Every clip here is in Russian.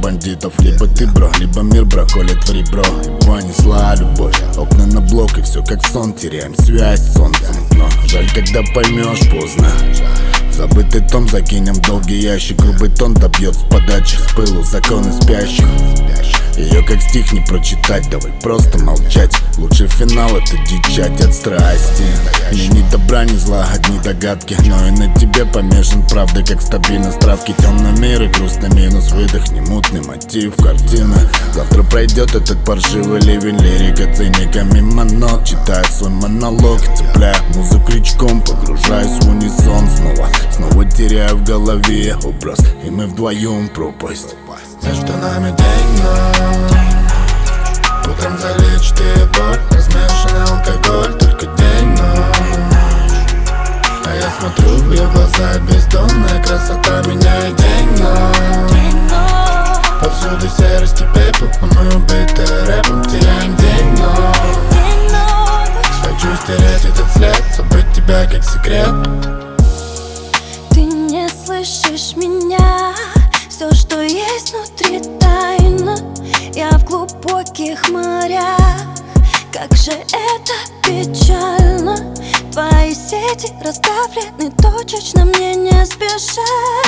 бандитов. Либо ты, бро, либо мир, бро, колет в ребро. Его несла любовь, окна на блок, и все как сон, теряем связь с солнцем. Но жаль, когда поймешь, поздно. Забытый том закинем долгий ящик. Грубый тон добьет с подачи, с пылу законы спящих. Ее как стих не прочитать, давай просто молчать. Лучший финал — это дичать от страсти. Мне ни добра, ни зла, одни догадки. Но и на тебе помешан правдой, как стабильность травки. Темный мир и грустный минус, выдохни, мутный мотив, картина. Завтра пройдет этот паршивый ливень, лирика циника мимо нот. Читаю свой монолог, цепляю музыку крючком, погружаюсь в унисон снова. Снова теряю в голове образ, и мы вдвоем пропасть. Между нами день, ночь. Утром залечит и боль, размешанный алкоголь. Только день, ночь. А я смотрю в ее глаза, бездонная красота меняет день, ночь. Повсюду серость и пепел, а мы убиты рэпом, теряем день, ночь. Хочу стереть этот след, забыть тебя как секрет. Ты не слышишь меня, все, что есть внутри, тайна. Я в глубоких морях, как же это печально. Твои сети расставлены точечно, мне не спешать.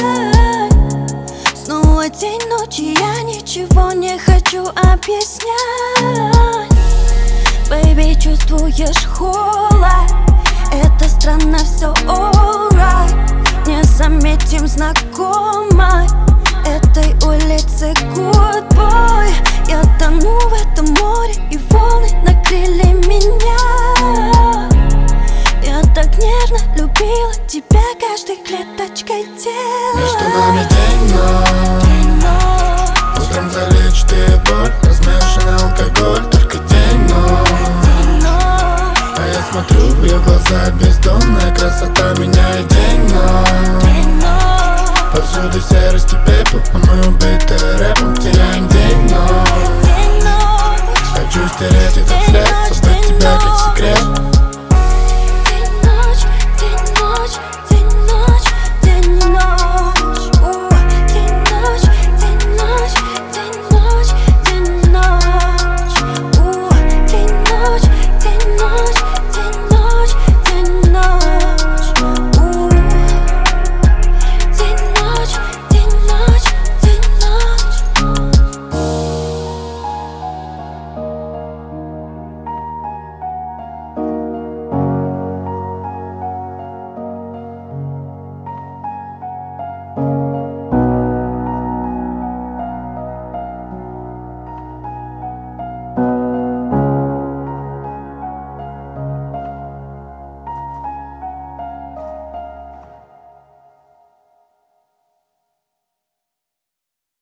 Снова день, ночи, я ничего не хочу объяснять. Бэйби, чувствуешь холод? Это странно, все alright. Не заметим знакомой этой улицы goodbye. Я тону в этом море, и волны накрыли меня. Я так нежно любила тебя каждой клеточкой тела. Между нами день, ночь. Утром залечит и боль, размешанный алкоголь. Только день, ночь. А я смотрю в ее глаза, бездонная красота меняет день, ночь. Повсюду серость и пепел, а мы убиты рэпом, теряем день, ночь. Хочу стереть этот след, создать тебя как секрет.